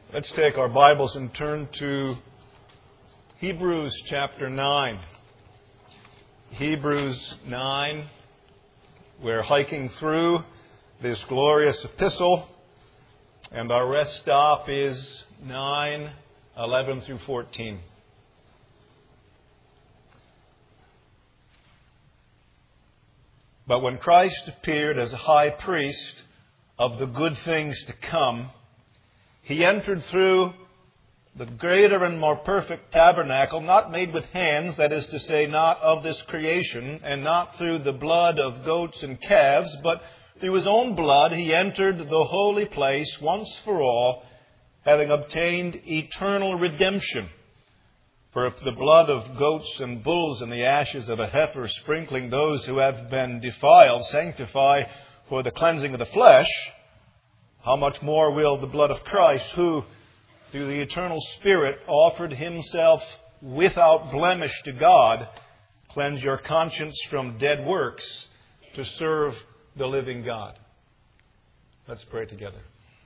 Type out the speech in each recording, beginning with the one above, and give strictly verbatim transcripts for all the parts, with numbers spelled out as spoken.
Let's take our Bibles and turn to Hebrews chapter nine. Hebrews nine. We're hiking through this glorious epistle, and our rest stop is nine, eleven through fourteen. But when Christ appeared as a high priest of the good things to come, He entered through the greater and more perfect tabernacle, not made with hands, that is to say, not of this creation, and not through the blood of goats and calves, but through His own blood He entered the holy place once for all, having obtained eternal redemption. For if the blood of goats and bulls and the ashes of a heifer sprinkling those who have been defiled sanctify for the cleansing of the flesh, how much more will the blood of Christ, who through the eternal Spirit offered Himself without blemish to God, cleanse your conscience from dead works to serve the living God. Let's pray together.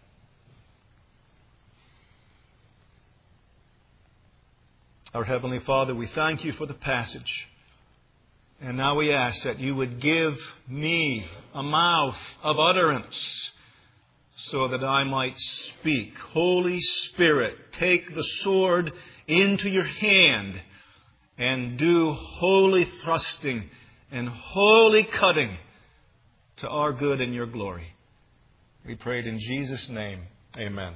Our Heavenly Father, we thank You for the passage. And now we ask that You would give me a mouth of utterance so that I might speak. Holy Spirit, take the sword into Your hand and do holy thrusting and holy cutting to our good and Your glory. We pray it in Jesus' name. Amen.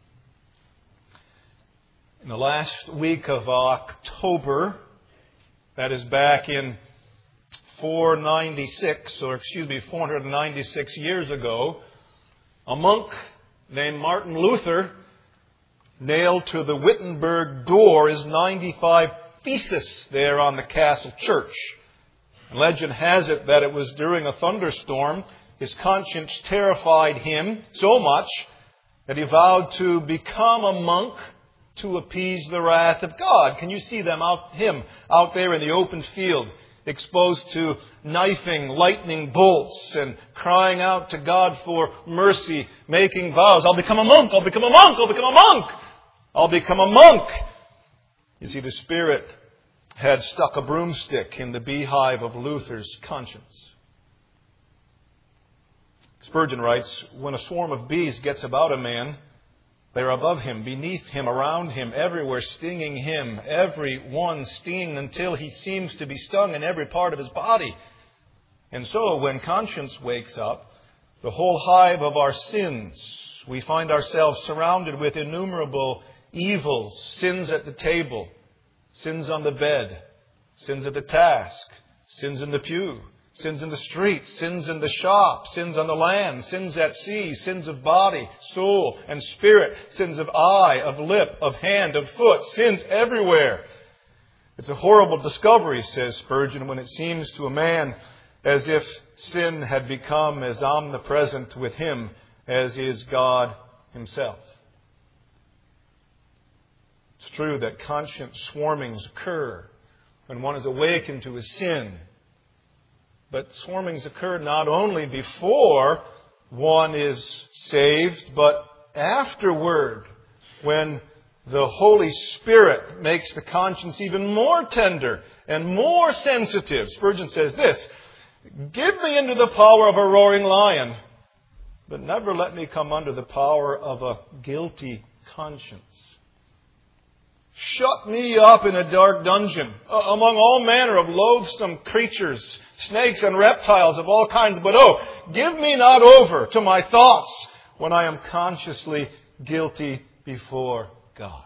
In the last week of October, that is back in four ninety-six, or excuse me, four hundred ninety-six years ago, a monk named Martin Luther nailed to the Wittenberg door his ninety-five theses there on the castle church. Legend has it that it was during a thunderstorm. His conscience terrified him so much that he vowed to become a monk to appease the wrath of God. Can you see them out him out there in the open field, exposed to knifing, lightning bolts, and crying out to God for mercy, making vows? I'll become a monk, I'll become a monk, I'll become a monk, I'll become a monk. You see, the Spirit had stuck a broomstick in the beehive of Luther's conscience. Spurgeon writes, when a swarm of bees gets about a man, they are above him, beneath him, around him, everywhere, stinging him, every one stinging until he seems to be stung in every part of his body. And so, when conscience wakes up, the whole hive of our sins, we find ourselves surrounded with innumerable evils, sins at the table, sins on the bed, sins at the task, sins in the pew, sins in the streets, sins in the shop, sins on the land, sins at sea, sins of body, soul, and spirit, sins of eye, of lip, of hand, of foot, sins everywhere. It's a horrible discovery, says Spurgeon, when it seems to a man as if sin had become as omnipresent with him as is God Himself. It's true that conscience swarmings occur when one is awakened to his sin. But swarmings occur not only before one is saved, but afterward, when the Holy Spirit makes the conscience even more tender and more sensitive. Spurgeon says this, give me into the power of a roaring lion, but never let me come under the power of a guilty conscience. Shut me up in a dark dungeon among all manner of loathsome creatures, snakes and reptiles of all kinds. But oh, give me not over to my thoughts when I am consciously guilty before God.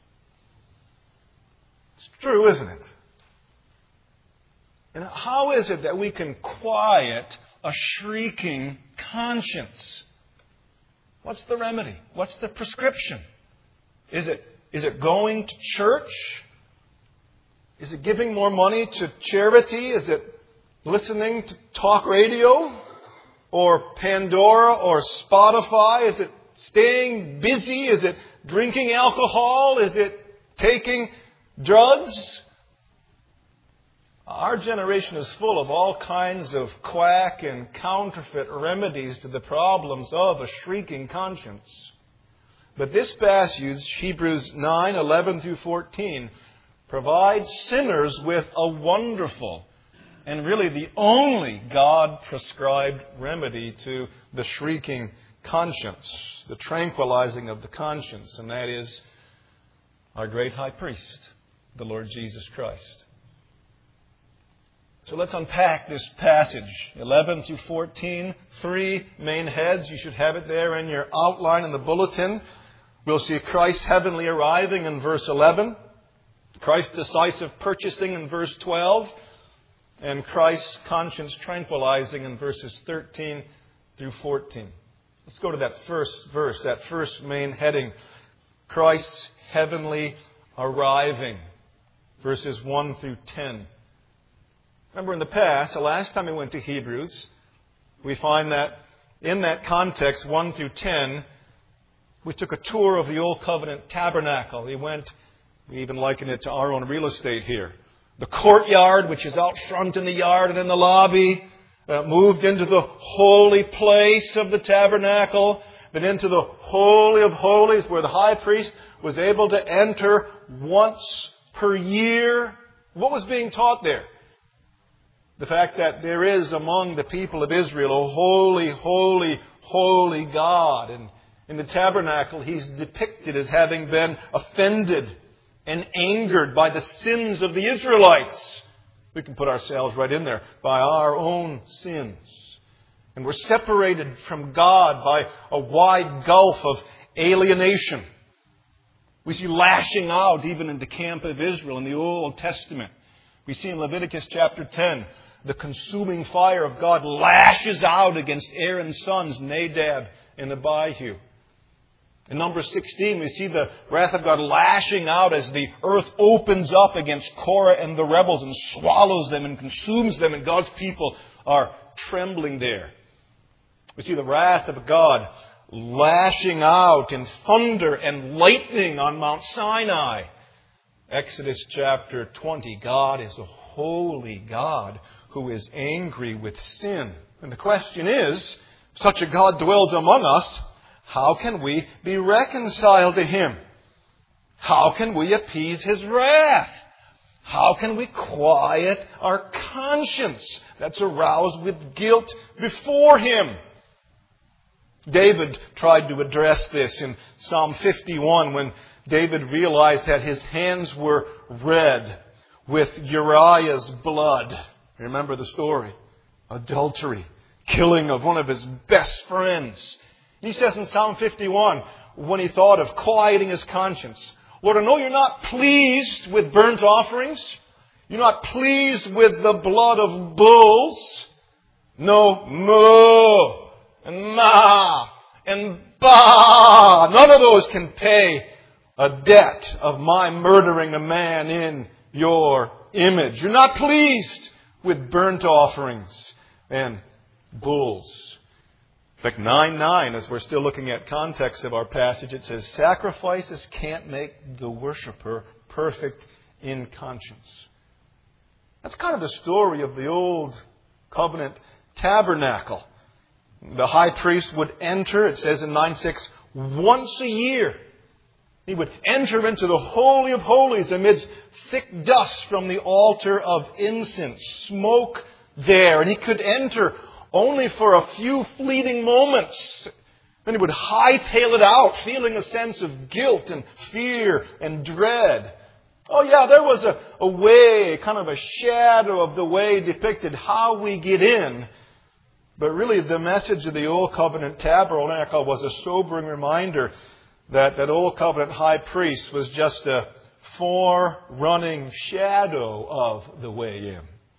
It's true, isn't it? And how is it that we can quiet a shrieking conscience? What's the remedy? What's the prescription? Is it Is it going to church? Is it giving more money to charity? Is it listening to talk radio or Pandora or Spotify? Is it staying busy? Is it drinking alcohol? Is it taking drugs? Our generation is full of all kinds of quack and counterfeit remedies to the problems of a shrieking conscience. But this passage, Hebrews nine, eleven through fourteen, provides sinners with a wonderful and really the only God-prescribed remedy to the shrieking conscience, the tranquilizing of the conscience, and that is our great high priest, the Lord Jesus Christ. So let's unpack this passage, eleven through fourteen, three main heads. You should have it there in your outline in the bulletin. We'll see Christ's heavenly arriving in verse eleven, Christ's decisive purchasing in verse twelve, and Christ's conscience tranquilizing in verses thirteen through fourteen. Let's go to that first verse, that first main heading, Christ's heavenly arriving, verses one through ten. Remember in the past, the last time we went to Hebrews, we find that in that context, one through ten, we took a tour of the Old Covenant tabernacle. We went, we even liken it to our own real estate here. The courtyard, which is out front in the yard and in the lobby, uh, moved into the holy place of the tabernacle, then into the Holy of Holies, where the high priest was able to enter once per year. What was being taught there? The fact that there is among the people of Israel a holy, holy, holy God. And in the tabernacle, He's depicted as having been offended and angered by the sins of the Israelites. We can put ourselves right in there. By our own sins. And we're separated from God by a wide gulf of alienation. We see lashing out even in the camp of Israel in the Old Testament. We see in Leviticus chapter ten, the consuming fire of God lashes out against Aaron's sons, Nadab and Abihu. In Numbers sixteen, we see the wrath of God lashing out as the earth opens up against Korah and the rebels and swallows them and consumes them, and God's people are trembling there. We see the wrath of God lashing out in thunder and lightning on Mount Sinai. Exodus chapter twenty, God is a holy God who is angry with sin. And the question is, such a God dwells among us, how can we be reconciled to Him? How can we appease His wrath? How can we quiet our conscience that's aroused with guilt before Him? David tried to address this in Psalm fifty-one when David realized that his hands were red with Uriah's blood. Remember the story? Adultery. Killing of one of his best friends. He says in Psalm fifty-one, when he thought of quieting his conscience, Lord, I know you're not pleased with burnt offerings. You're not pleased with the blood of bulls. No, moo and ma and ba. None of those can pay a debt of my murdering a man in your image. You're not pleased with burnt offerings and bulls. In fact, nine nine, as we're still looking at context of our passage, it says, sacrifices can't make the worshiper perfect in conscience. That's kind of the story of the Old Covenant tabernacle. The high priest would enter, it says in nine six, once a year. He would enter into the Holy of Holies amidst thick dust from the altar of incense, smoke there. And he could enter only for a few fleeting moments. Then he would hightail it out, feeling a sense of guilt and fear and dread. Oh yeah, there was a, a way, kind of a shadow of the way depicted how we get in. But really the message of the Old Covenant tabernacle was a sobering reminder that that Old Covenant high priest was just a forerunning shadow of the way in.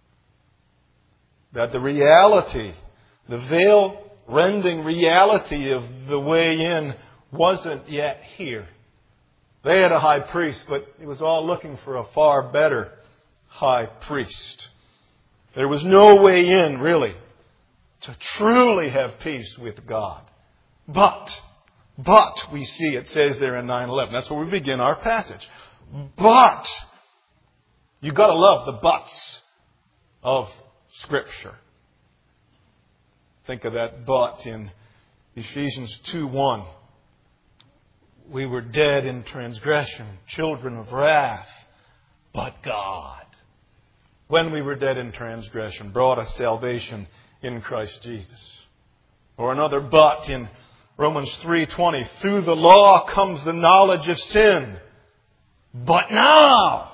That the reality, the veil-rending reality of the way in wasn't yet here. They had a high priest, but he was all looking for a far better high priest. There was no way in, really, to truly have peace with God. But, but, we see it says there in nine eleven. That's where we begin our passage. But, you've got to love the buts of Scripture. Think of that but in Ephesians two one. we were dead in transgression, children of wrath. But God, when we were dead in transgression, brought us salvation in Christ Jesus. Or another but in Romans three twenty. Through the law comes the knowledge of sin. But now.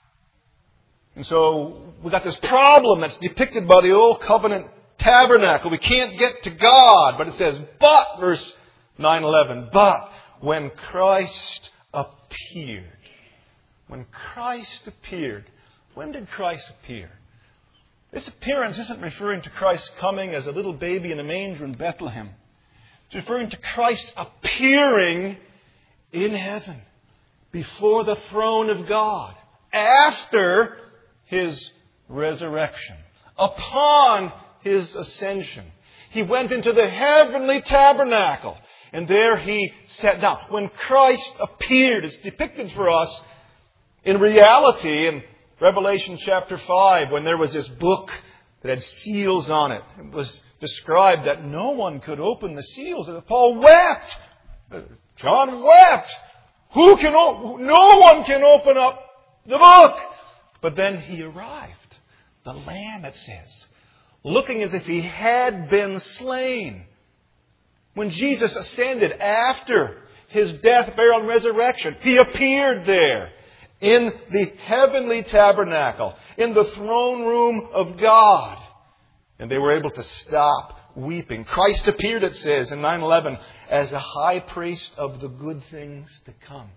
And so we got this problem that's depicted by the Old Covenant tabernacle. We can't get to God. But it says, but, verse nine eleven, but when Christ appeared. When Christ appeared. When did Christ appear? This appearance isn't referring to Christ coming as a little baby in a manger in Bethlehem. It's referring to Christ appearing in heaven before the throne of God after His resurrection, upon His ascension. He went into the heavenly tabernacle and there He sat down. When Christ appeared, it's depicted for us in reality in Revelation chapter five, when there was this book that had seals on it. It was described that no one could open the seals. And Paul wept. John wept. Who can open? No one can open up the book. But then He arrived. The Lamb, it says, looking as if He had been slain. When Jesus ascended after His death, burial, and resurrection, He appeared there. In the heavenly tabernacle, in the throne room of God. And they were able to stop weeping. Christ appeared, it says, in nine eleven, as a high priest of the good things to come.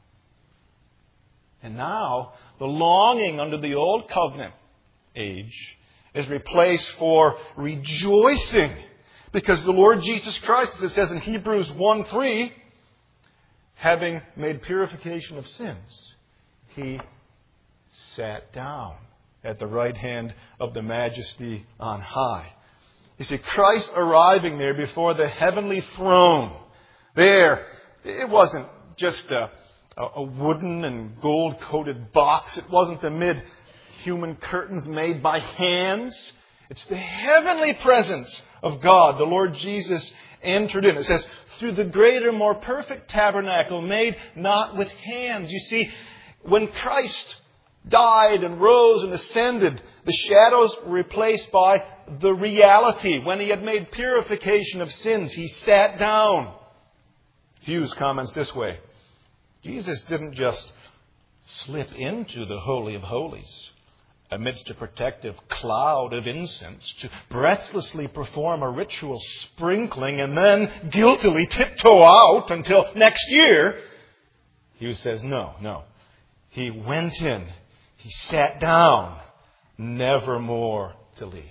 And now, the longing under the Old Covenant age is replaced for rejoicing. Because the Lord Jesus Christ, as it says in Hebrews one three, having made purification of sins, He sat down at the right hand of the Majesty on high. You see, Christ arriving there before the heavenly throne. There, it wasn't just a, a wooden and gold-coated box. It wasn't amid human curtains made by hands. It's the heavenly presence of God. The Lord Jesus entered in. It says, through the greater, more perfect tabernacle made not with hands. You see, when Christ died and rose and ascended, the shadows were replaced by the reality. When He had made purification of sins, He sat down. Hughes comments this way. Jesus didn't just slip into the Holy of Holies amidst a protective cloud of incense to breathlessly perform a ritual sprinkling and then guiltily tiptoe out until next year. Hughes says, no, no. He went in, He sat down, never more to leave.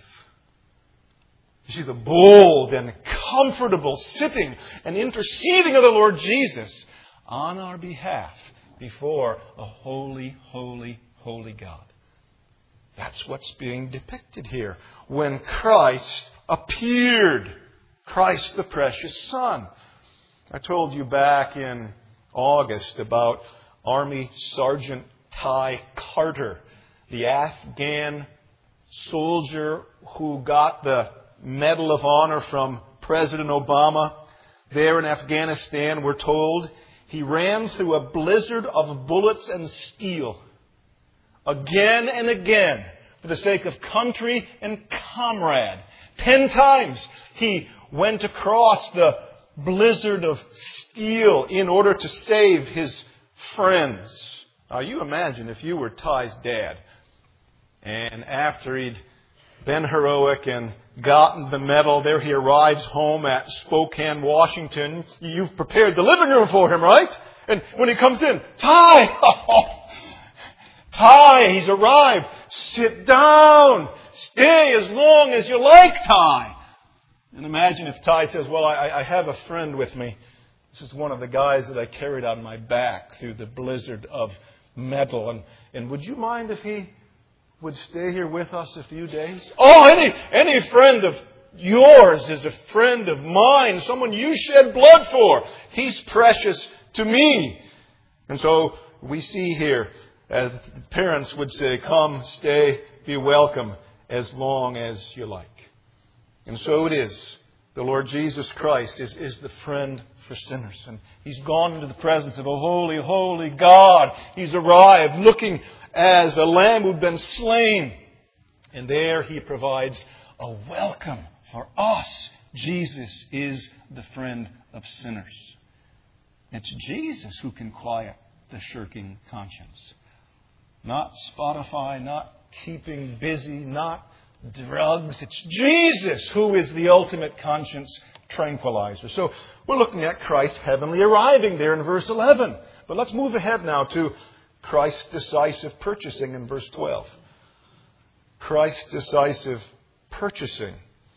You see the bold and comfortable sitting and interceding of the Lord Jesus on our behalf before a holy, holy, holy God. That's what's being depicted here. When Christ appeared, Christ the precious Son. I told you back in August about Army Sergeant Ty Carter, the Afghan soldier who got the Medal of Honor from President Obama. There in Afghanistan, we're told, he ran through a blizzard of bullets and steel again and again for the sake of country and comrade. Ten times he went across the blizzard of steel in order to save his friends. Now you imagine if you were Ty's dad, and after he'd been heroic and gotten the medal, there he arrives home at Spokane, Washington. You've prepared the living room for him, right? And when he comes in, Ty! Oh, Ty, he's arrived. Sit down. Stay as long as you like, Ty. And imagine if Ty says, well, I, I have a friend with me. This is one of the guys that I carried on my back through the blizzard of metal. And, and would you mind if he would stay here with us a few days? Oh, any, any friend of yours is a friend of mine, someone you shed blood for. He's precious to me. And so we see here, as parents would say, come, stay, be welcome as long as you like. And so it is. The Lord Jesus Christ is, is the friend for sinners. And He's gone into the presence of a holy, holy God. He's arrived looking as a lamb who'd been slain. And there He provides a welcome for us. Jesus is the friend of sinners. It's Jesus who can quiet the shirking conscience. Not Spotify, not keeping busy, not drugs. It's Jesus who is the ultimate conscience tranquilizer. So we're looking at Christ heavenly arriving there in verse eleven. But let's move ahead now to Christ's decisive purchasing in verse twelve. Christ's decisive purchasing.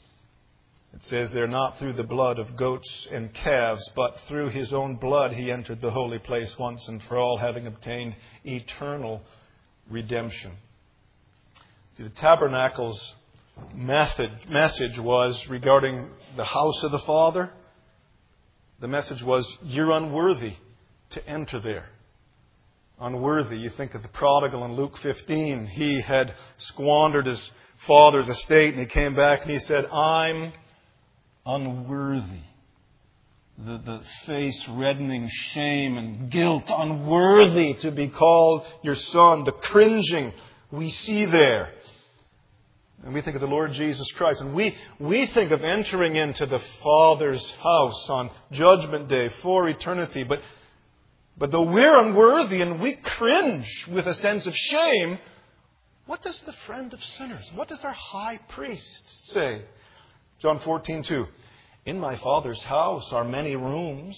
It says there, not through the blood of goats and calves, but through His own blood He entered the holy place once and for all, having obtained eternal redemption. See, the tabernacle's message, message was regarding the house of the Father. The message was, you're unworthy to enter there. Unworthy. You think of the prodigal in Luke fifteen. He had squandered his father's estate and he came back and he said, I'm unworthy. The, the face reddening shame and guilt. Unworthy to be called your son. The cringing we see there. And we think of the Lord Jesus Christ. And we, we think of entering into the Father's house on Judgment Day for eternity. But, but though we're unworthy and we cringe with a sense of shame, what does the friend of sinners, what does our high priest say? John fourteen two. In my Father's house are many rooms.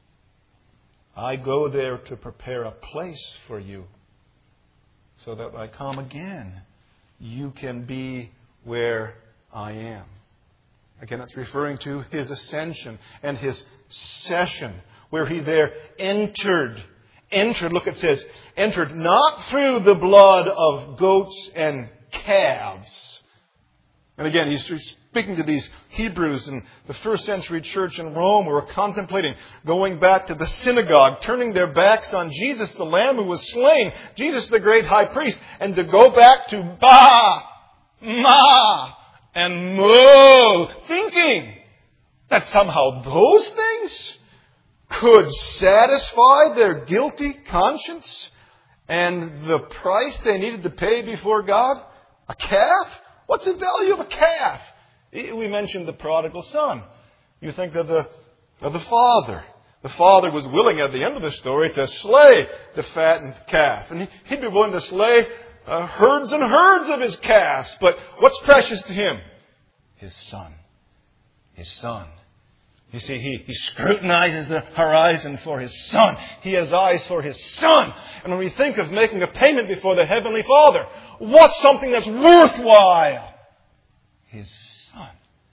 I go there to prepare a place for you, so that when I come again, you can be where I am. Again, that's referring to His ascension and His session, where He there entered. Entered, look, it says, entered not through the blood of goats and calves. And again, He's speaking to these Hebrews in the first century church in Rome who were contemplating going back to the synagogue, turning their backs on Jesus, the Lamb who was slain, Jesus, the great high priest, and to go back to Ba, Ma, and Mo, thinking that somehow those things could satisfy their guilty conscience and the price they needed to pay before God. A calf? What's the value of a calf? We mentioned the prodigal son. You think of the, of the father. The father was willing at the end of the story to slay the fattened calf. And he'd be willing to slay uh, herds and herds of his calves. But what's precious to him? His son. His son. You see, he, he scrutinizes the horizon for his son. He has eyes for his son. And when we think of making a payment before the Heavenly Father, what's something that's worthwhile? His son.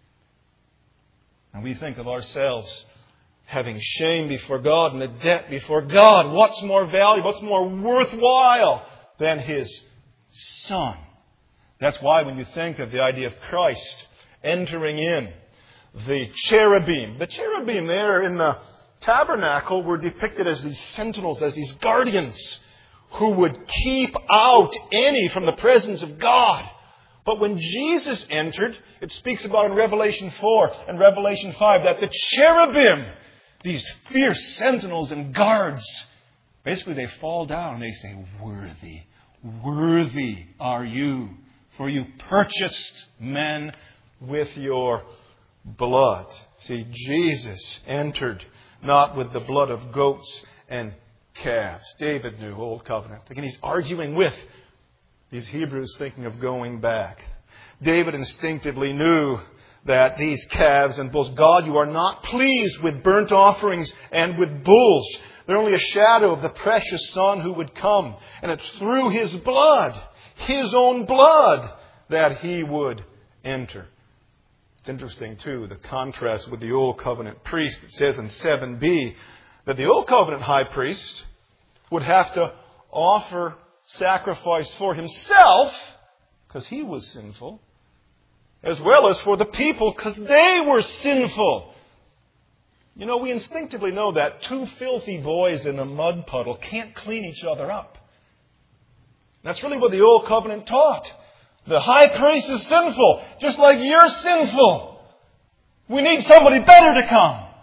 And we think of ourselves having shame before God and a debt before God. What's more valuable, what's more worthwhile than His son? That's why when you think of the idea of Christ entering in, the cherubim. The cherubim there in the tabernacle were depicted as these sentinels, as these guardians who would keep out any from the presence of God. But when Jesus entered, it speaks about in Revelation four and Revelation five that the cherubim, these fierce sentinels and guards, basically they fall down and they say, worthy, worthy are you, for you purchased men with your blood. See, Jesus entered not with the blood of goats and calves. David knew Old Covenant. Again, he's arguing with these Hebrews thinking of going back. David instinctively knew that these calves and bulls, God, you are not pleased with burnt offerings and with bulls. They're only a shadow of the precious Son who would come. And it's through His blood, His own blood, that He would enter. It's interesting, too, the contrast with the Old Covenant priest. It says in seven b that the Old Covenant high priest would have to offer sacrifice for himself, because he was sinful, as well as for the people, because they were sinful. You know, we instinctively know that two filthy boys in a mud puddle can't clean each other up. That's really what the Old Covenant taught. The high priest is sinful, just like you're sinful. We need somebody better to come.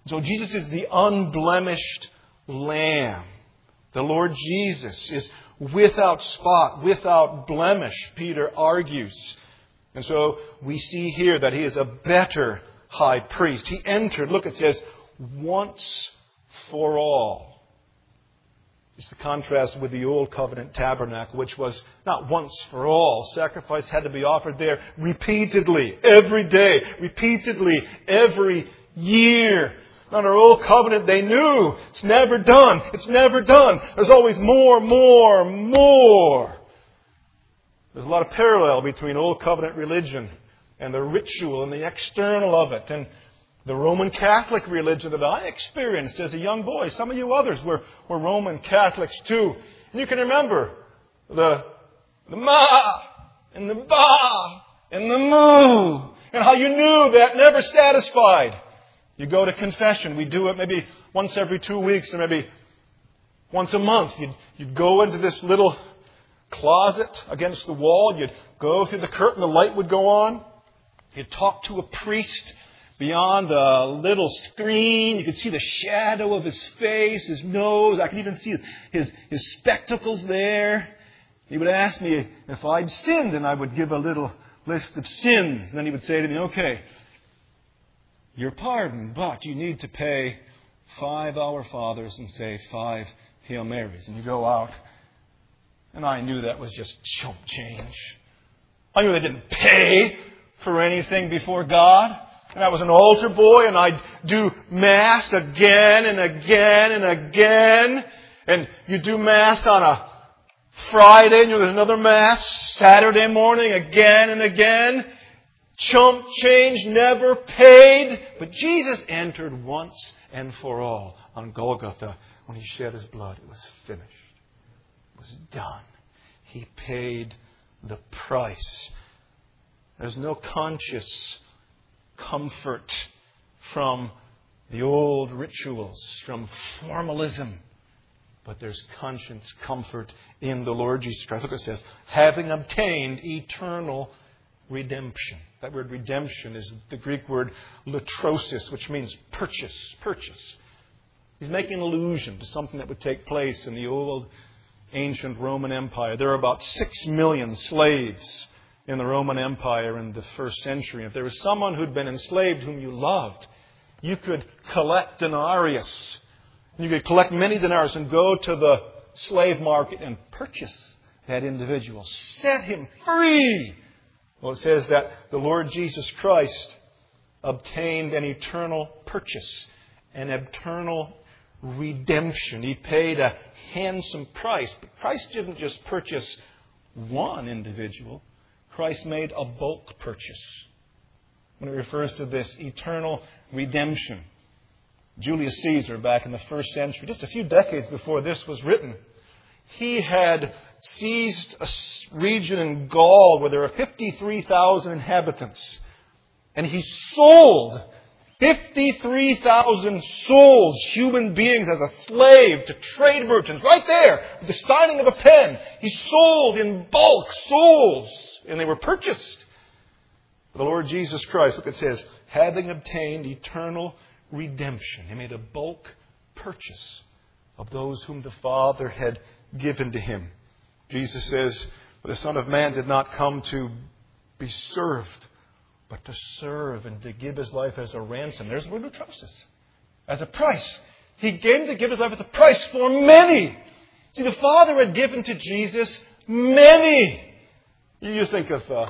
So Jesus is the unblemished Lamb. The Lord Jesus is without spot, without blemish, Peter argues. And so we see here that He is a better high priest. He entered, look, it says, once for all. It's the contrast with the Old Covenant tabernacle, which was not once for all. Sacrifice had to be offered there repeatedly, every day, repeatedly, every year. Under Old Covenant, they knew it's never done. It's never done. There's always more, more, more. There's a lot of parallel between Old Covenant religion and the ritual and the external of it. And the Roman Catholic religion that I experienced as a young boy. Some of you others were, were Roman Catholics too. And you can remember the, the ma and the ba and the moo. And how you knew that never satisfied. You go to confession. We do it maybe once every two weeks or maybe once a month. You'd, you'd go into this little closet against the wall. You'd go through the curtain. The light would go on. You'd talk to a priest. Beyond a little screen, you could see the shadow of his face, his nose. I could even see his, his, his spectacles there. He would ask me if I'd sinned, and I would give a little list of sins. And then he would say to me, okay, you're pardoned, but you need to pay five Our Fathers and say five Hail Marys. And you go out. And I knew that was just chump change. I knew they didn't pay for anything before God. And I was an altar boy, and I'd do Mass again and again and again. And you do Mass on a Friday, and there's another Mass Saturday morning again and again. Chump change, never paid. But Jesus entered once and for all on Golgotha when He shed His blood. It was finished. It was done. He paid the price. There's no conscious comfort from the old rituals, from formalism. But there's conscience comfort in the Lord Jesus Christ. Look what it says, having obtained eternal redemption. That word redemption is the Greek word latrosis, which means purchase, purchase. He's making an allusion to something that would take place in the old ancient Roman Empire. There are about six million slaves in the Roman Empire in the first century. If there was someone who'd been enslaved whom you loved, you could collect denarius. You could collect many denarius and go to the slave market and purchase that individual. Set him free. Well, it says that the Lord Jesus Christ obtained an eternal purchase, an eternal redemption. He paid a handsome price. But Christ didn't just purchase one individual. Christ made a bulk purchase when it refers to this eternal redemption. Julius Caesar, back in the first century, just a few decades before this was written, he had seized a region in Gaul where there are fifty-three thousand inhabitants. And he sold fifty-three thousand souls, human beings, as a slave to trade merchants. Right there, with the signing of a pen. He sold in bulk souls. And they were purchased. The Lord Jesus Christ, look, it says, having obtained eternal redemption. He made a bulk purchase of those whom the Father had given to Him. Jesus says, for the Son of Man did not come to be served, but to serve and to give His life as a ransom. There's the word latrosis. As a price. He came to give His life as a price for many. See, the Father had given to Jesus many. You think of uh,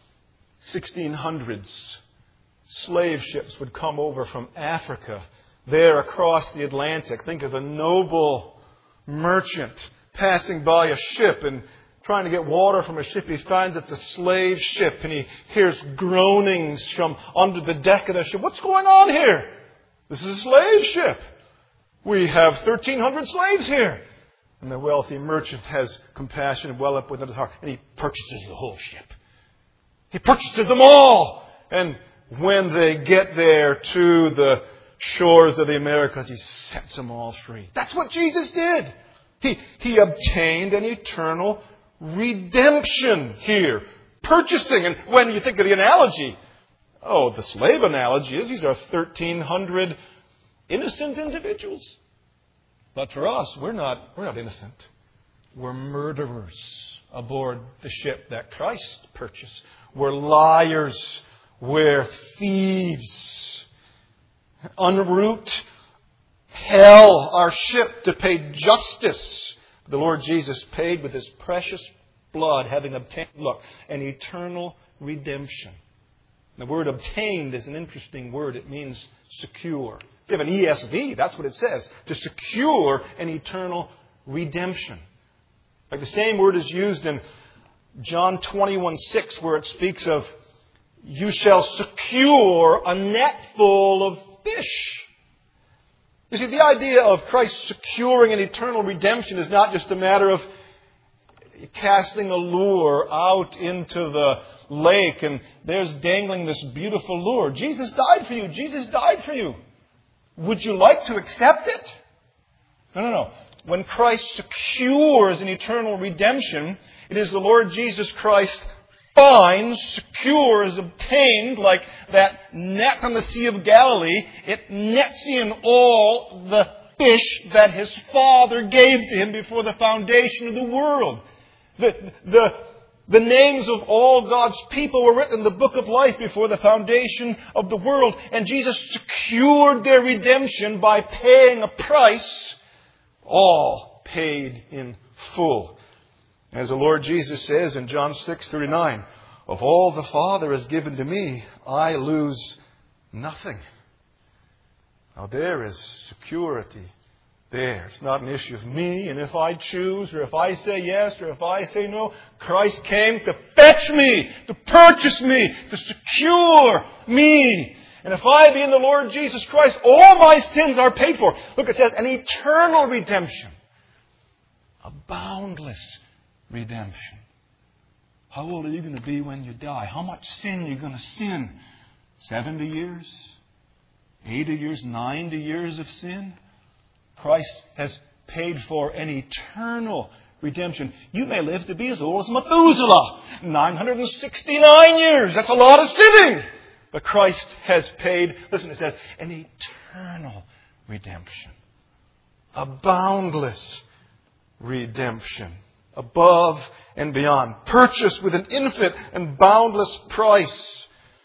sixteen hundreds. Slave ships would come over from Africa, there across the Atlantic. Think of a noble merchant passing by a ship and trying to get water from a ship. He finds it's a slave ship and he hears groanings from under the deck of the ship. What's going on here? This is a slave ship. We have thirteen hundred slaves here. And the wealthy merchant has compassion well up within his heart. And he purchases the whole ship. He purchases them all. And when they get there to the shores of the Americas, He sets them all free. That's what Jesus did. He, he obtained an eternal redemption here. Purchasing. And when you think of the analogy, oh, the slave analogy is these are thirteen hundred innocent individuals. But for us, we're not, we're not innocent. We're murderers aboard the ship that Christ purchased. We're liars. We're thieves. En route, hell, our ship, to pay justice. The Lord Jesus paid with His precious blood, having obtained, look, an eternal redemption. The word obtained is an interesting word. It means secure. If you have an E S V, that's what it says. To secure an eternal redemption. Like the same word is used in John twenty-one six, where it speaks of, you shall secure a net full of fish. You see, the idea of Christ securing an eternal redemption is not just a matter of casting a lure out into the lake and there's dangling this beautiful lure. Jesus died for you. Jesus died for you. Would you like to accept it? No, no, no. When Christ secures an eternal redemption, it is the Lord Jesus Christ finds, secures, obtained, like that net on the Sea of Galilee. It nets in all the fish that His Father gave to Him before the foundation of the world. The, the, the names of all God's people were written in the book of life before the foundation of the world. And Jesus secured their redemption by paying a price, all paid in full. As the Lord Jesus says in John six thirty-nine, of all the Father has given to me, I lose nothing. Now there is security there. It's not an issue of me, and if I choose, or if I say yes, or if I say no. Christ came to fetch me, to purchase me, to secure me. And if I be in the Lord Jesus Christ, all my sins are paid for. Look, it says an eternal redemption. A boundless redemption. How old are you going to be when you die? How much sin are you going to sin? seventy years? eighty years? ninety years of sin? Christ has paid for an eternal redemption. You may live to be as old as Methuselah. nine hundred sixty-nine years. That's a lot of sinning. But Christ has paid, listen, it says, an eternal redemption. A boundless redemption. Above and beyond. Purchased with an infinite and boundless price.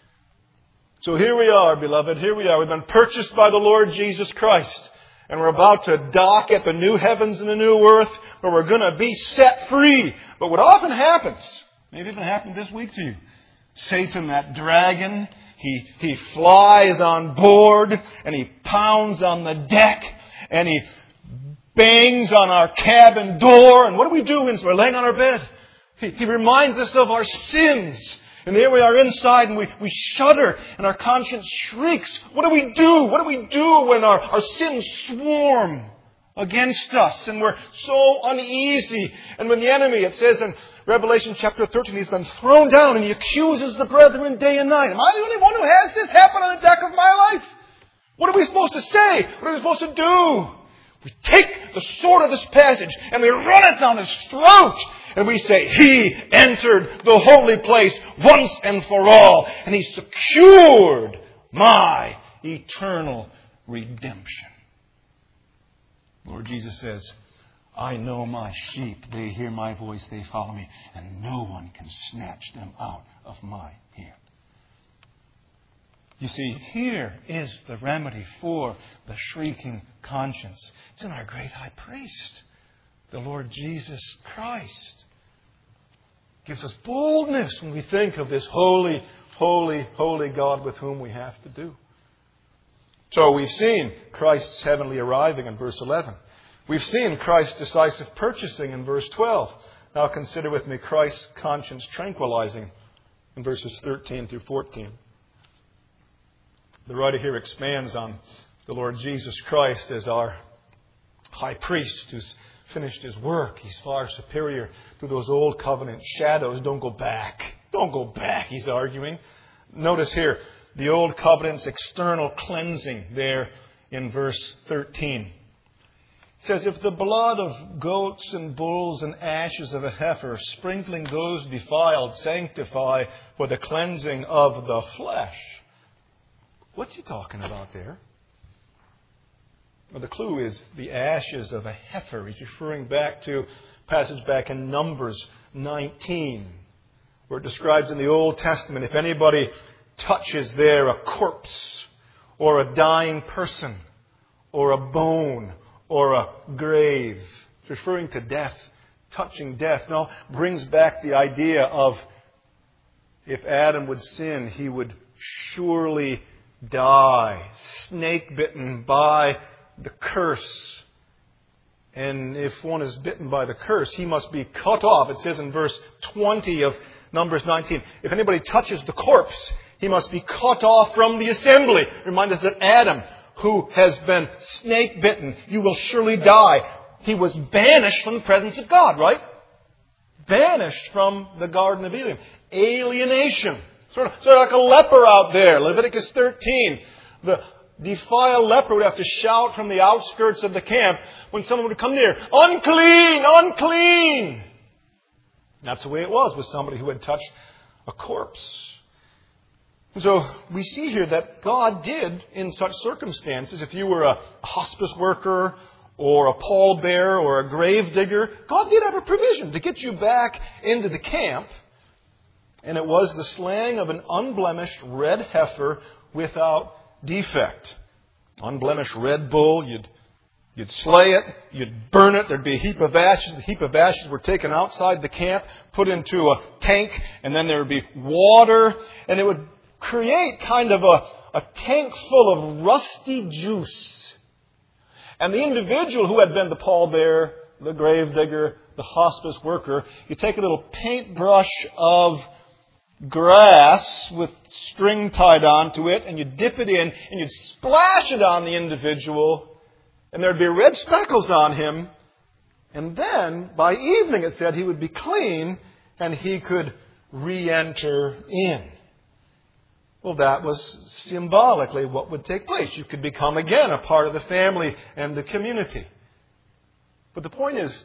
So here we are, beloved. Here we are. We've been purchased by the Lord Jesus Christ. And we're about to dock at the new heavens and the new earth, where we're going to be set free. But what often happens, maybe even happened this week to you, Satan, that dragon, he, he flies on board and he pounds on the deck and he bangs on our cabin door. And what do we do when we're laying on our bed? He, he reminds us of our sins. And there we are inside and we, we shudder and our conscience shrieks. What do we do? What do we do when our, our sins swarm against us and we're so uneasy? And when the enemy, it says in Revelation chapter thirteen, he's been thrown down and he accuses the brethren day and night. Am I the only one who has this happen on the deck of my life? What are we supposed to say? What are we supposed to do? We take the sword of this passage and we run it down his throat. And we say, He entered the holy place once and for all. And He secured my eternal redemption. Lord Jesus says, I know my sheep. They hear my voice. They follow me. And no one can snatch them out of my hand. You see, here is the remedy for the shrieking conscience. It's in our great high priest, the Lord Jesus Christ. Gives us boldness when we think of this holy, holy, holy God with whom we have to do. So we've seen Christ's heavenly arriving in verse eleven. We've seen Christ's decisive purchasing in verse twelve. Now consider with me Christ's conscience tranquilizing in verses thirteen through fourteen. The writer here expands on the Lord Jesus Christ as our high priest who's finished His work. He's far superior to those old covenant shadows. Don't go back. Don't go back, he's arguing. Notice here the old covenant's external cleansing there in verse thirteen. It says, if the blood of goats and bulls and ashes of a heifer, sprinkling those defiled, sanctify for the cleansing of the flesh. What's he talking about there? Well, the clue is the ashes of a heifer. He's referring back to a passage back in Numbers nineteen, where it describes in the Old Testament, if anybody touches there a corpse or a dying person or a bone or a grave, it's referring to death, touching death. No, brings back the idea of if Adam would sin, he would surely die, snake bitten by the curse. And if one is bitten by the curse, he must be cut off. It says in verse twenty of Numbers nineteen, if anybody touches the corpse, he must be cut off from the assembly. Remind us that Adam, who has been snake bitten, you will surely die. He was banished from the presence of God, right? Banished from the Garden of Eden. Alienation. Sort of, sort of like a leper out there. Leviticus thirteen. The defiled leper would have to shout from the outskirts of the camp when someone would come near, unclean, unclean. That's the way it was with somebody who had touched a corpse. And so we see here that God did, in such circumstances, if you were a hospice worker or a pallbearer or a grave digger, God did have a provision to get you back into the camp. And it was the slaying of an unblemished red heifer without defect. Unblemished red bull, you'd, you'd slay it, you'd burn it, there'd be a heap of ashes. The heap of ashes were taken outside the camp, put into a tank, and then there would be water, and it would create kind of a, a tank full of rusty juice. And the individual who had been the pallbearer, the grave digger, the hospice worker, you take a little paintbrush of grass with string tied onto it, and you dip it in, and you'd splash it on the individual, and there'd be red speckles on him. And then, by evening, it said, he would be clean, and he could re-enter in. Well, that was symbolically what would take place. You could become again a part of the family and the community. But the point is,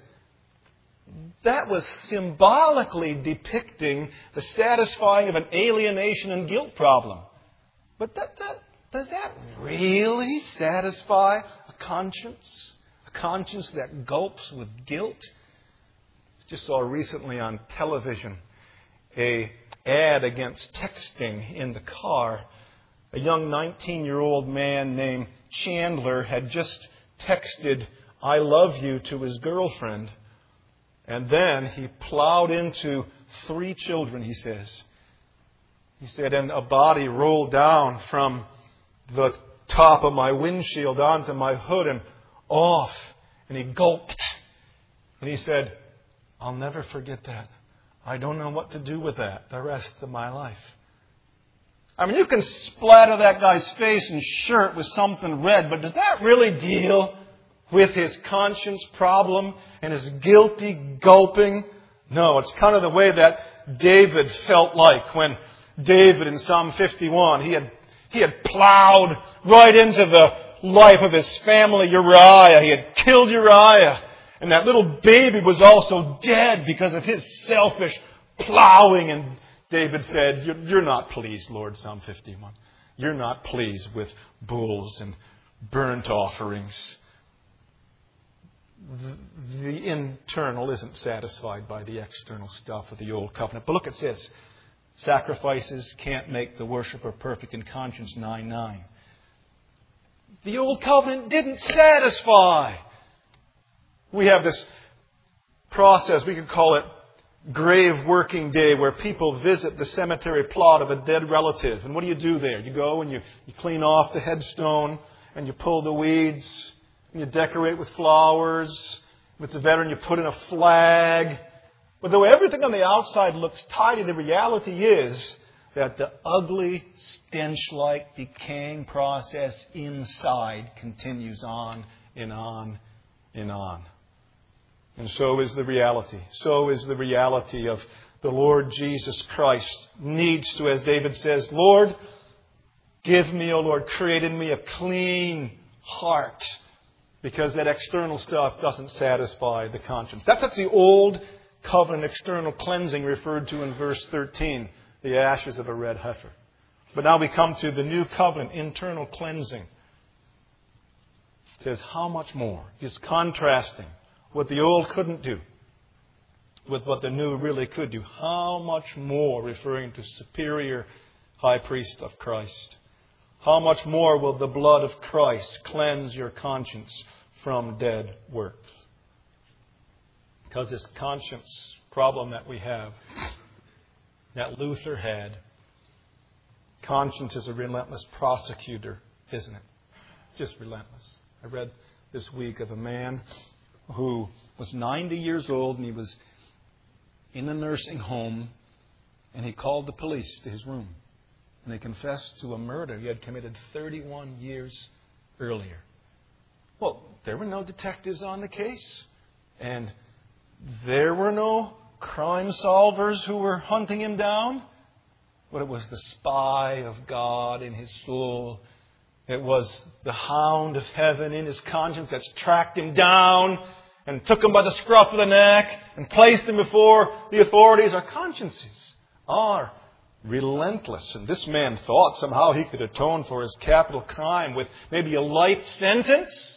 that was symbolically depicting the satisfying of an alienation and guilt problem. But that, that, does that really satisfy a conscience? A conscience that gulps with guilt? Just saw recently on television a ad against texting in the car. A young nineteen-year-old man named Chandler had just texted, "I love you," to his girlfriend. And then he plowed into three children, he says. He said, and a body rolled down from the top of my windshield onto my hood and off. And he gulped. And he said, "I'll never forget that. I don't know what to do with that the rest of my life." I mean, you can splatter that guy's face and shirt with something red, but does that really deal with his conscience problem and his guilty gulping? No, it's kind of the way that David felt like when David in Psalm fifty-one, he had, he had plowed right into the life of his family, Uriah. He had killed Uriah. And that little baby was also dead because of his selfish plowing. And David said, "You're, you're not pleased, Lord," Psalm fifty-one. "You're not pleased with bulls and burnt offerings." The internal isn't satisfied by the external stuff of the old covenant. But look, it says, sacrifices can't make the worshiper perfect in conscience, nine nine. The old covenant didn't satisfy. We have this process, we could call it grave working day, where people visit the cemetery plot of a dead relative. And what do you do there? You go and you, you clean off the headstone, and you pull the weeds, and you decorate with flowers. If it's a veteran, you put in a flag. But though everything on the outside looks tidy, the reality is that the ugly, stench-like, decaying process inside continues on and on and on. And so is the reality. So is the reality of the Lord Jesus Christ needs to, as David says, "Lord, give me, O Lord, create in me a clean heart." Because that external stuff doesn't satisfy the conscience. That's, that's the old covenant external cleansing referred to in verse thirteen. The ashes of a red heifer. But now we come to the new covenant internal cleansing. It says, how much more? It's contrasting what the old couldn't do with what the new really could do. How much more, referring to superior high priest of Christ, how much more will the blood of Christ cleanse your conscience from dead works? Because this conscience problem that we have, that Luther had, conscience is a relentless prosecutor, isn't it? Just relentless. I read this week of a man who was ninety years old and he was in a nursing home and he called the police to his room. And they confessed to a murder he had committed thirty-one years earlier. Well, there were no detectives on the case. And there were no crime solvers who were hunting him down. But it was the spy of God in his soul. It was the hound of heaven in his conscience that's tracked him down and took him by the scruff of the neck and placed him before the authorities. Our consciences are relentless. And this man thought somehow he could atone for his capital crime with maybe a life sentence.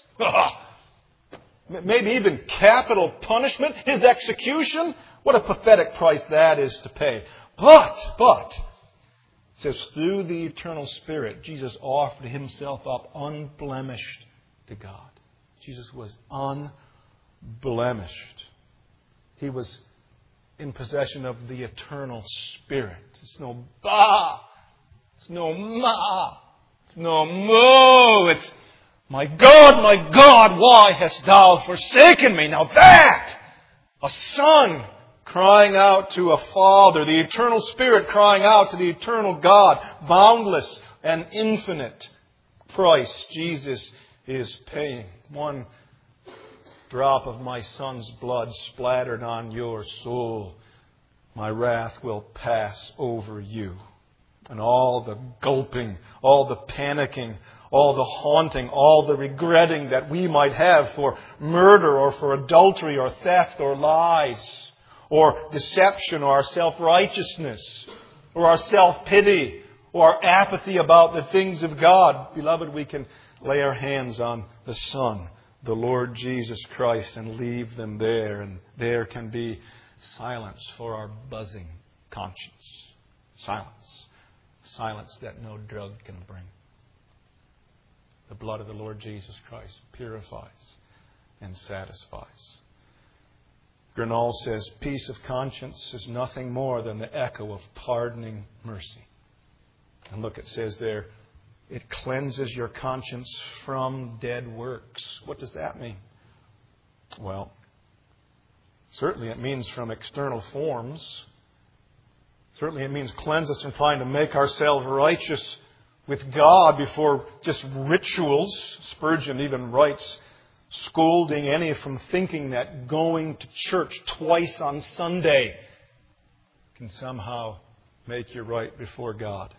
Maybe even capital punishment, his execution. What a pathetic price that is to pay. But, but, it says, through the eternal Spirit, Jesus offered himself up unblemished to God. Jesus was unblemished. He was in possession of the eternal Spirit. It's no ba. It's no ma. It's no mo. It's, my God, my God, why hast thou forsaken me? Now that, a son crying out to a Father, the eternal Spirit crying out to the eternal God, boundless and infinite price Jesus is paying. One drop of my Son's blood splattered on your soul, my wrath will pass over you. And all the gulping, all the panicking, all the haunting, all the regretting that we might have for murder or for adultery or theft or lies or deception or our self-righteousness or our self-pity or our apathy about the things of God. Beloved, we can lay our hands on the Son, the Lord Jesus Christ, and leave them there. And there can be silence for our buzzing conscience. Silence. Silence that no drug can bring. The blood of the Lord Jesus Christ purifies and satisfies. Grinnell says, peace of conscience is nothing more than the echo of pardoning mercy. And look, it says there, it cleanses your conscience from dead works. What does that mean? Well, certainly it means from external forms. Certainly it means cleanse us from trying to make ourselves righteous with God before just rituals. Spurgeon even writes, scolding any from thinking that going to church twice on Sunday can somehow make you right before God.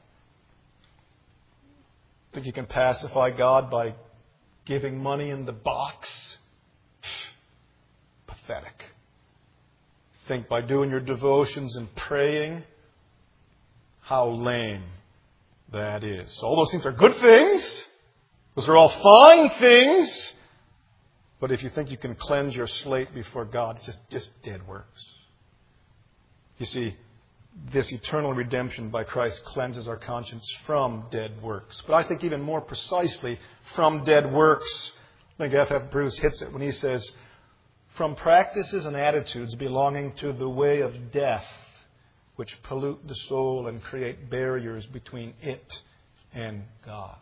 Think you can pacify God by giving money in the box? Pathetic. Think by doing your devotions and praying? How lame that is. All those things are good things. Those are all fine things. But if you think you can cleanse your slate before God, it's just, just dead works. You see, this eternal redemption by Christ cleanses our conscience from dead works. But I think even more precisely, from dead works. I think F F Bruce hits it when he says, from practices and attitudes belonging to the way of death, which pollute the soul and create barriers between it and God.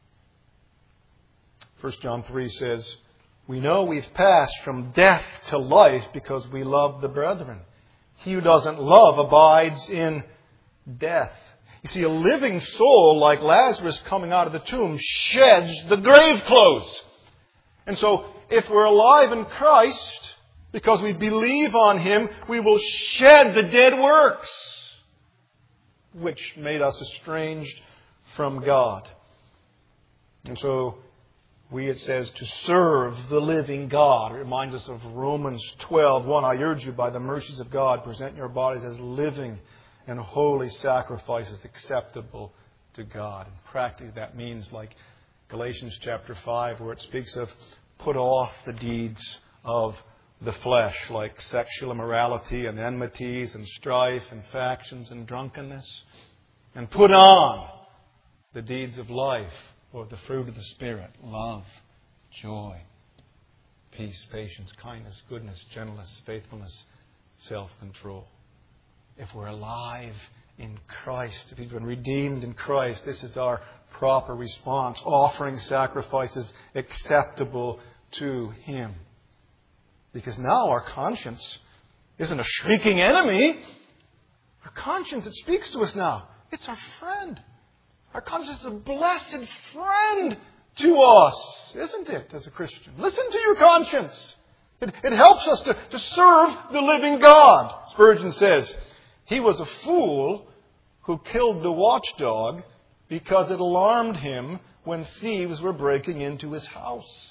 First John three says, we know we've passed from death to life because we love the brethren. He who doesn't love abides in death. You see, a living soul like Lazarus coming out of the tomb sheds the grave clothes. And so, if we're alive in Christ, because we believe on Him, we will shed the dead works which made us estranged from God. And so, we, it says, to serve the living God. It reminds us of Romans twelve one. I urge you, by the mercies of God, present your bodies as living and holy sacrifices acceptable to God. And practically that means, like Galatians chapter five, where it speaks of put off the deeds of the flesh, like sexual immorality and enmities and strife and factions and drunkenness, and put on the deeds of life, or the fruit of the Spirit: love, joy, peace, patience, kindness, goodness, gentleness, faithfulness, self-control. If we're alive in Christ, if we've been redeemed in Christ, this is our proper response, offering sacrifices acceptable to Him. Because now our conscience isn't a shrieking enemy. Our conscience, it speaks to us now. It's our friend. Our conscience is a blessed friend to us, isn't it, as a Christian? Listen to your conscience. It, it helps us to, to serve the living God. Spurgeon says, he was a fool who killed the watchdog because it alarmed him when thieves were breaking into his house.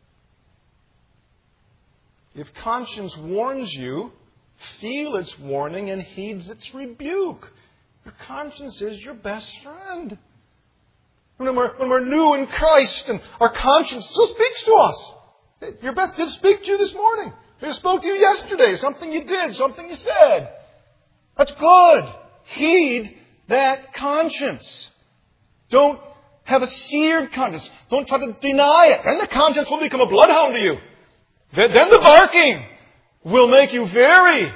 If conscience warns you, feel its warning and heeds its rebuke. Your conscience is your best friend. When we're, when we're new in Christ and our conscience still speaks to us. Your best did speak to you this morning. It spoke to you yesterday. Something you did, something you said. That's good. Heed that conscience. Don't have a seared conscience. Don't try to deny it. Then the conscience will become a bloodhound to you. Then the barking will make you very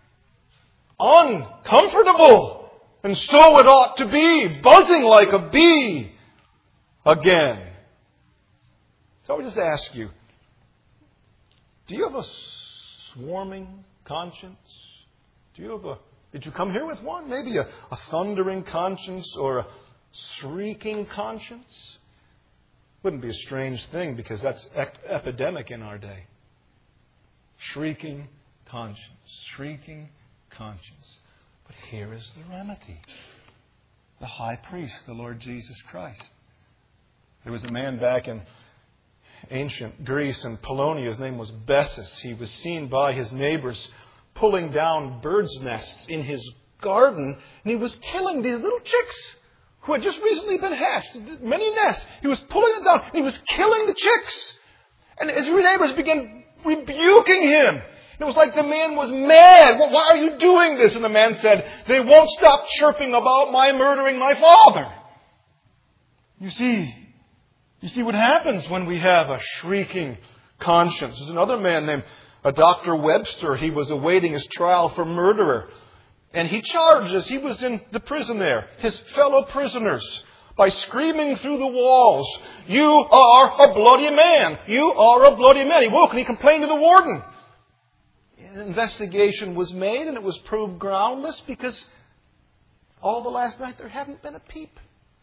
uncomfortable. And so it ought to be, buzzing like a bee again. So I would just ask you, do you have a swarming conscience? Do you have a, did you come here with one? Maybe a, a thundering conscience or a shrieking conscience? Wouldn't be a strange thing, because that's ep- epidemic in our day. Shrieking conscience. Shrieking conscience. But here is the remedy. The high priest, the Lord Jesus Christ. There was a man back in ancient Greece, in Polonia. His name was Bessus. He was seen by his neighbors pulling down birds' nests in his garden, and he was killing these little chicks who had just recently been hatched. Many nests. He was pulling them down, and he was killing the chicks. And his neighbors began rebuking him. It was like the man was mad. Well, why are you doing this? And the man said, they won't stop chirping about my murdering my father. You see, you see what happens when we have a shrieking conscience. There's another man named uh, Doctor Webster. He was awaiting his trial for murderer. And he charged, as he was in the prison there, his fellow prisoners by screaming through the walls, you are a bloody man. You are a bloody man. He woke and he complained to the warden. An investigation was made, and it was proved groundless, because all the last night there hadn't been a peep.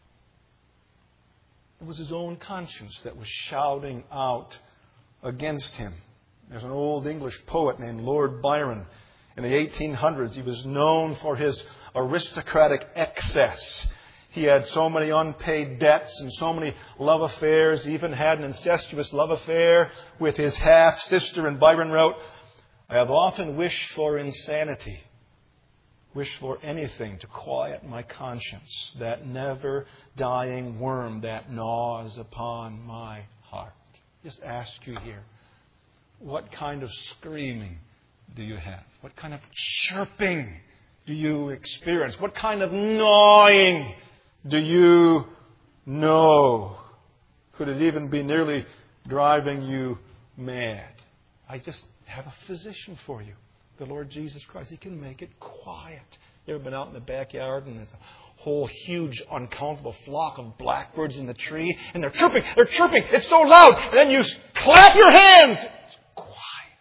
It was his own conscience that was shouting out against him. There's an old English poet named Lord Byron. In the eighteen hundreds, he was known for his aristocratic excess. He had so many unpaid debts and so many love affairs. He even had an incestuous love affair with his half-sister. And Byron wrote, I have often wished for insanity, wished for anything to quiet my conscience, that never-dying worm that gnaws upon my heart. Just ask you here, what kind of screaming do you have? What kind of chirping do you experience? What kind of gnawing do you know? Could it even be nearly driving you mad? I just have a physician for you, the Lord Jesus Christ. He can make it quiet. You ever been out in the backyard and there's a whole huge, uncountable flock of blackbirds in the tree, and they're chirping, they're chirping, it's so loud, and then you clap your hands. It's quiet.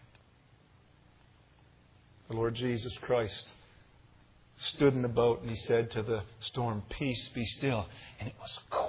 The Lord Jesus Christ stood in the boat and He said to the storm, peace, be still. And it was quiet.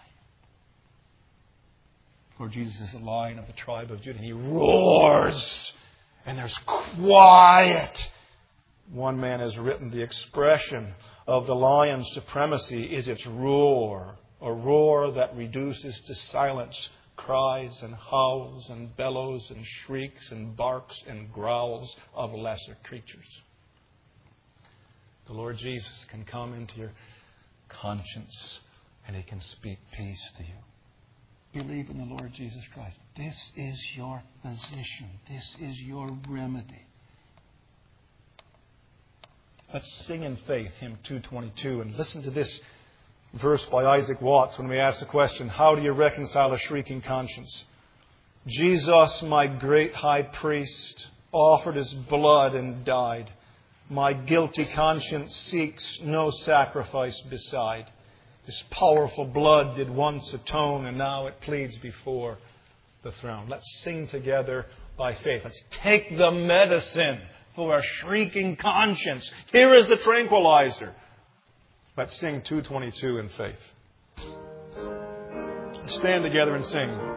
Lord Jesus is the Lion of the tribe of Judah, and He roars. And there's quiet. One man has written, the expression of the lion's supremacy is its roar. A roar that reduces to silence cries and howls and bellows and shrieks and barks and growls of lesser creatures. The Lord Jesus can come into your conscience and He can speak peace to you. believe in the Lord Jesus Christ. This is your position. This is your remedy. Let's sing in faith, hymn two twenty-two, and listen to this verse by Isaac Watts when we ask the question, how do you reconcile a shrieking conscience? Jesus, my great high priest, offered his blood and died. My guilty conscience seeks no sacrifice beside. His powerful blood did once atone, and now it pleads before the throne. Let's sing together by faith. Let's take the medicine for a shrieking conscience. Here is the tranquilizer. Let's sing two twenty-two in faith. Stand together and sing.